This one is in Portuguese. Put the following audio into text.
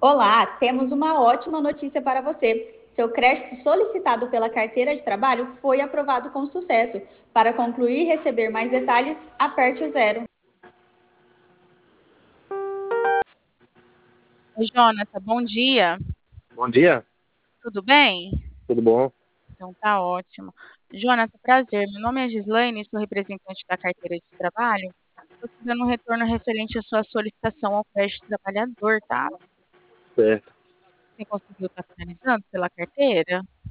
Olá, temos uma ótima notícia para você. Seu crédito solicitado pela carteira de trabalho foi aprovado com sucesso. Para concluir e receber mais detalhes, aperte o zero. Oi, Jonathan, bom dia. Bom dia, Tudo bem? tudo bom? Então tá ótimo. Jonathan, prazer. Meu nome é Gislaine, sou representante da carteira de trabalho. Estou te dando um retorno referente à sua solicitação ao crédito trabalhador, tá? Certo. Você conseguiu estar finalizando pela carteira?